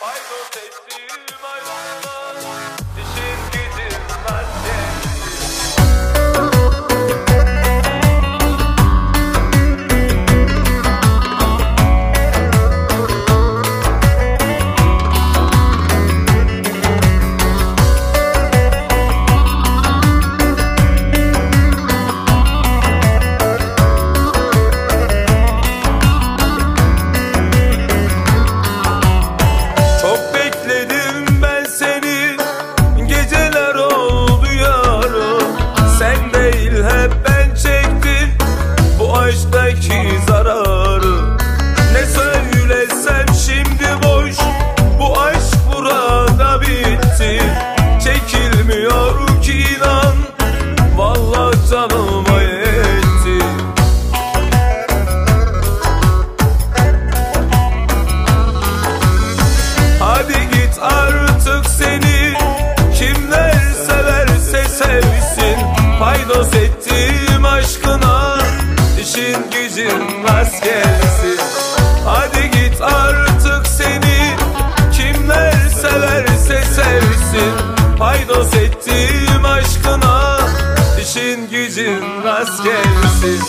Paydos ettim ayrılığa, işin gücün vazgeçtim. Aşktaki zararı ne söylesem şimdi boş. Bu aşk burada bitti, çekilmiyor ki inan, vallahi canıma yetti. Hadi git artık, seni kimler severse sevsin. Paydos ettim aşkına, İşin gücün rast gelsin. Hadi git artık, seni kimler severse sevsin. Paydos ettim aşkına, İşin gücün rast gelsin.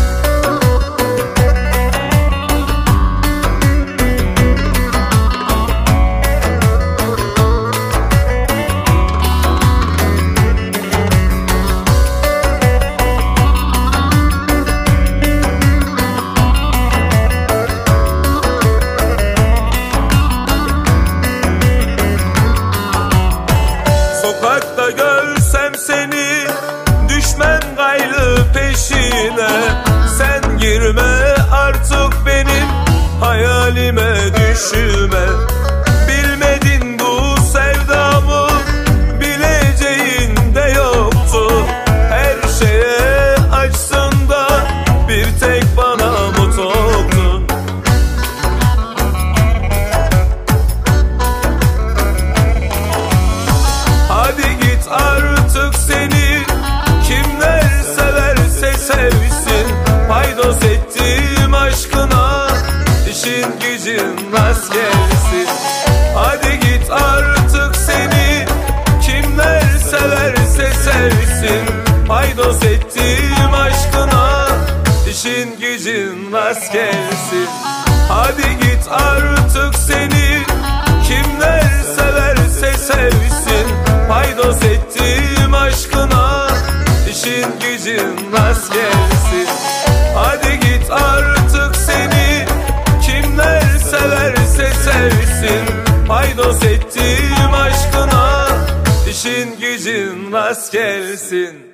Sokakta görsem seni, düşmem gayrı peşine. Sen girme artık benim hayalime, düşüme. Bilmedin bu sevdamı, bileceğin de yoktu. Her şeye açsın da bir tek bana mutluyum. Hadi git artık, seni kimler severse sevsin. Paydos ettim aşkına, İşin gücün rast gelsin. Hadi git artık, seni kimler severse sevsin. Paydos ettim aşkına, İşin gücün rast gelsin. Hadi git artık, seni kimler severse sevsin. Paydos ettim aşkına, İşin gücün rast gelsin. Hadi git artık, seni kimler severse sevsin. Paydos ettim aşkına, İşin gücün rast gelsin.